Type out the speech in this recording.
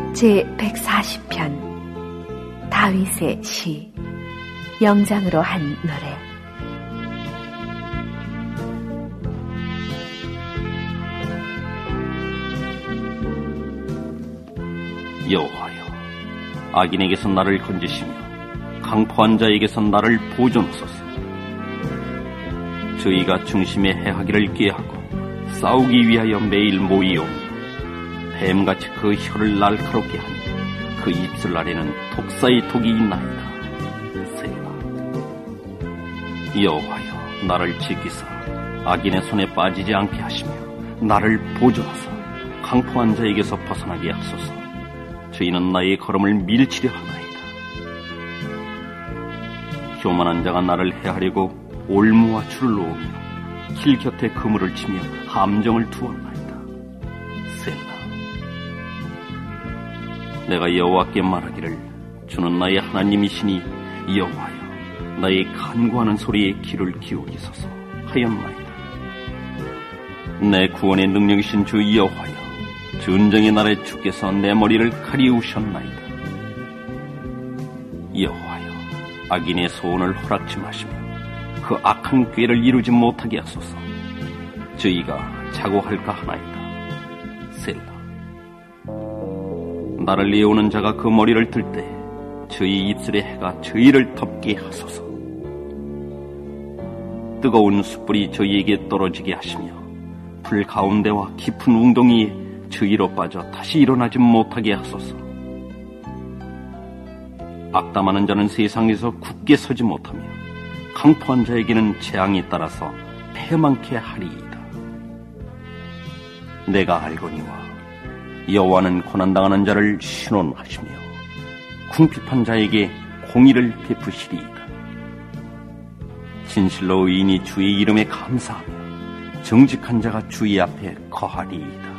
제140편 다윗의 시 영장으로 한 노래. 여호와여, 악인에게서 나를 건지시며 강포한 자에게서 나를 보존하소서. 저희가 중심에 해하기를 꾀하고 싸우기 위하여 매일 모이오며 뱀같이 그 혀를 날카롭게 하니 그 입술 아래는 독사의 독이 있나이다. 세라. 여호와여, 나를 지키사 악인의 손에 빠지지 않게 하시며 나를 보존하사 강포한 자에게서 벗어나게 하소서. 저희는 나의 걸음을 밀치려 하나이다. 교만한 자가 나를 해하려고 올무와 줄을 놓으며 길 곁에 그물을 치며 함정을 두었나이다. 셀라. 내가 여호와께 말하기를 주는 나의 하나님이시니 여호와여, 나의 간구하는 소리에 귀를 기울이소서 하였나이다. 내 구원의 능력이신 주 여호와여, 전쟁의 날에 주께서 내 머리를 가리우셨나이다. 여호와여, 악인의 소원을 허락지 마시며 그 악한 꾀를 이루지 못하게 하소서. 저희가 자고할까 하나이다. 셀라. 나를 내오는 자가 그 머리를 들 때 저희 입술의 해가 저희를 덮게 하소서. 뜨거운 숯불이 저희에게 떨어지게 하시며 불 가운데와 깊은 웅덩이에 저희로 빠져 다시 일어나지 못하게 하소서. 악담하는 자는 세상에서 굳게 서지 못하며 강포한 자에게는 재앙이 따라서 패망케 하리이다. 내가 알거니와 여호와는 고난당하는 자를 신원하시며 궁핍한 자에게 공의를 베푸시리이다. 진실로 의인이 주의 이름에 감사하며 정직한 자가 주의 앞에 거하리이다.